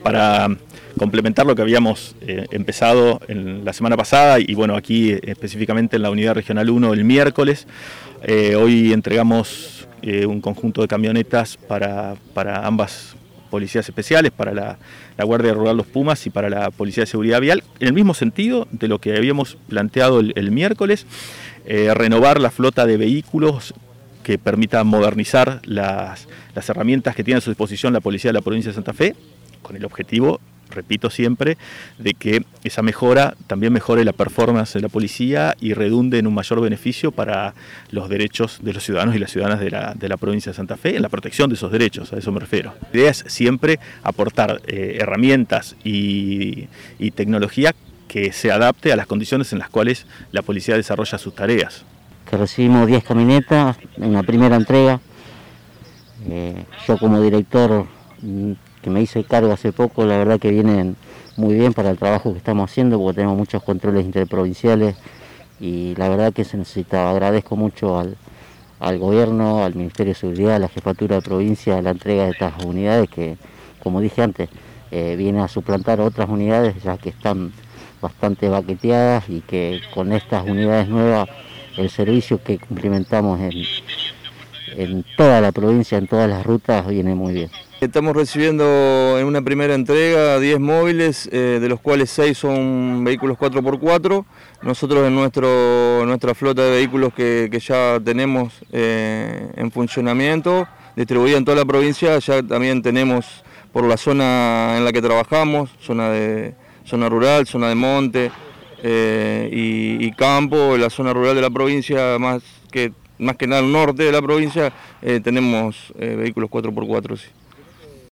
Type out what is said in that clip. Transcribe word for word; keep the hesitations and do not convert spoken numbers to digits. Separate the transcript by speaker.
Speaker 1: para complementar lo que habíamos eh, empezado en la semana pasada y bueno, aquí eh, específicamente en la Unidad Regional uno el miércoles, eh, hoy entregamos eh, un conjunto de camionetas para, para ambas policías especiales, para la, la Guardia Rural Los Pumas y para la Policía de Seguridad Vial, en el mismo sentido de lo que habíamos planteado el, el miércoles, eh, renovar la flota de vehículos que permita modernizar las, las herramientas que tiene a su disposición la Policía de la Provincia de Santa Fe, con el objetivo, repito siempre, de que esa mejora también mejore la performance de la policía y redunde en un mayor beneficio para los derechos de los ciudadanos y las ciudadanas de la, de la provincia de Santa Fe, en la protección de esos derechos, a eso me refiero. La idea es siempre aportar eh, herramientas y, y tecnología que se adapte a las condiciones en las cuales la policía desarrolla sus tareas.
Speaker 2: Que recibimos diez camionetas en la primera entrega. Eh, yo como director que me hice cargo hace poco, la verdad que vienen muy bien para el trabajo que estamos haciendo, porque tenemos muchos controles interprovinciales y la verdad que se necesitaba. Agradezco mucho al, al gobierno, al Ministerio de Seguridad, a la Jefatura de Provincia, la entrega de estas unidades que, como dije antes, eh, viene a suplantar otras unidades ya que están bastante baqueteadas y que con estas unidades nuevas el servicio que cumplimentamos en, en toda la provincia, en todas las rutas, viene muy bien.
Speaker 3: Estamos recibiendo en una primera entrega diez móviles, eh, de los cuales seis son vehículos cuatro por cuatro. Nosotros en nuestro, nuestra flota de vehículos que, que ya tenemos eh, en funcionamiento, distribuida en toda la provincia, ya también tenemos por la zona en la que trabajamos, zona, de, zona rural, zona de monte eh, y, y campo, la zona rural de la provincia, más que, más que nada el norte de la provincia, eh, tenemos eh, vehículos cuatro por cuatro. Sí.